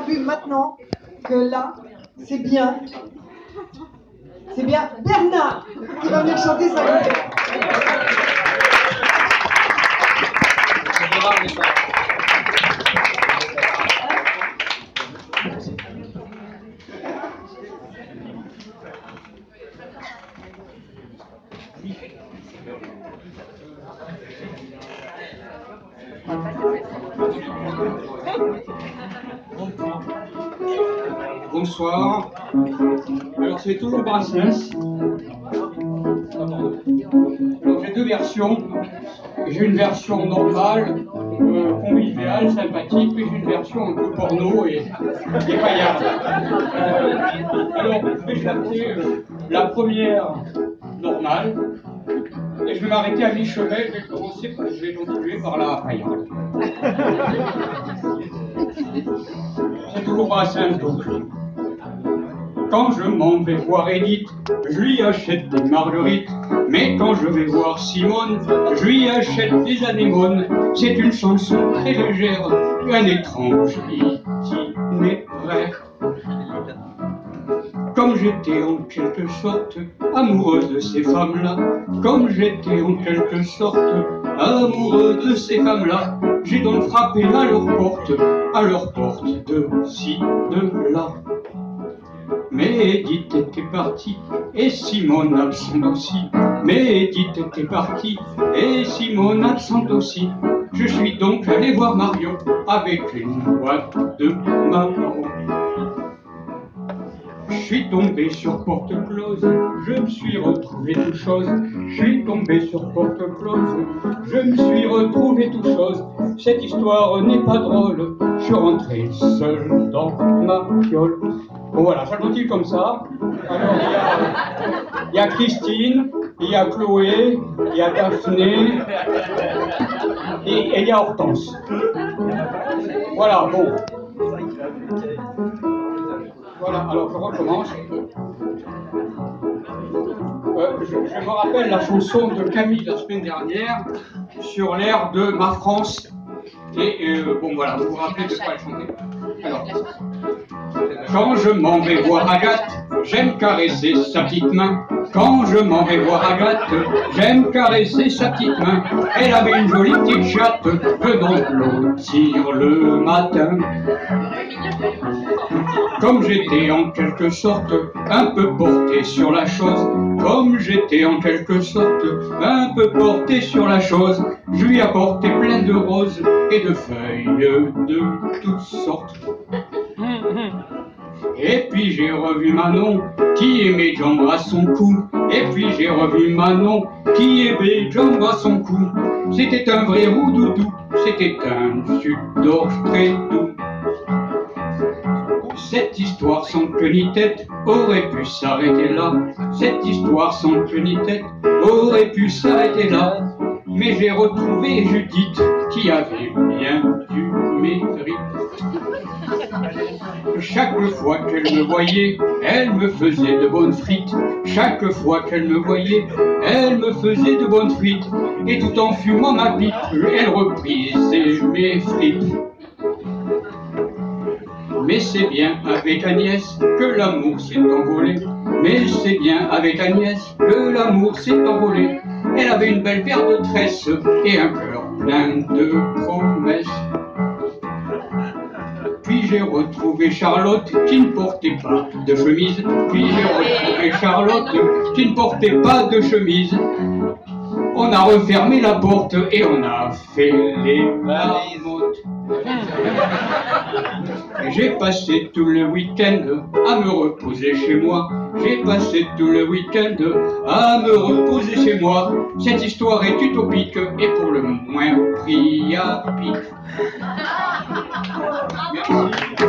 vu maintenant que là, c'est bien Bernard qui va venir chanter sa gueule. Bonsoir. Alors c'est toujours Brassens. Alors j'ai deux versions. J'ai une version normale, conviviale, sympathique, mais j'ai une version un peu porno et paillarde. Alors je vais chanter la première normale et je vais m'arrêter à mi-chemin. Je vais continuer par la paillarde. C'est toujours Brassens donc. Quand je m'en vais voir Edith, je lui achète des marguerites. Mais quand je vais voir Simone, je lui achète des anémones. C'est une chanson très légère, un étrange itinéraire. Comme j'étais en quelque sorte amoureux de ces femmes-là, comme j'étais en quelque sorte amoureux de ces femmes-là, j'ai donc frappé à leur porte de ci, de là. Mais Edith était partie, et Simone absente aussi. Mais Edith était partie, et Simone absente aussi. Je suis donc allé voir Marion, avec une boîte de marrons. Je suis tombé sur porte close, je me suis retrouvé tout chose. Je suis tombé sur porte close, je me suis retrouvé tout chose. Cette histoire n'est pas drôle, je suis rentré seul dans ma fiole. Bon voilà, ça continue comme ça. Alors il y a Christine, il y a Chloé, il y a Daphné et il y a Hortense. Voilà, bon. Voilà, alors je recommence. Je me rappelle la chanson de Camille la semaine dernière sur l'air de Ma France. Et bon voilà, vous vous rappelez de quoi elle chantait. Alors, quand je m'en vais voir Agathe, j'aime caresser sa petite main. Quand je m'en vais voir Agathe, j'aime caresser sa petite main. Elle avait une jolie petite chatte, je donc l'ôtir le matin. Comme j'étais en quelque sorte un peu porté sur la chose, comme j'étais en quelque sorte un peu porté sur la chose, je lui apportais plein de roses et de feuilles de toutes sortes. Et puis j'ai revu Manon qui aimait jambes à son cou. Et puis j'ai revu Manon qui aimait jambes à son cou. C'était un vrai roux-doudou, c'était un sucre d'orge très doux. Cette histoire sans queue ni tête aurait pu s'arrêter là. Cette histoire sans queue ni tête aurait pu s'arrêter là. Mais j'ai retrouvé Judith qui avait bien du mérite. Chaque fois qu'elle me voyait, elle me faisait de bonnes frites. Chaque fois qu'elle me voyait, elle me faisait de bonnes frites. Et tout en fumant ma pipe, elle reprisait mes frites. Mais c'est bien avec Agnès que l'amour s'est envolé. Mais c'est bien avec Agnès que l'amour s'est envolé. Elle avait une belle paire de tresses et un cœur plein de promesses. Puis j'ai retrouvé Charlotte qui ne portait pas de chemise. Puis j'ai retrouvé Charlotte qui ne portait pas de chemise. On a refermé la porte et on a fait les marmottes. J'ai passé tout le week-end à me reposer chez moi. J'ai passé tout le week-end à me reposer chez moi. Cette histoire est utopique et pour le moins pris à pic. Merci.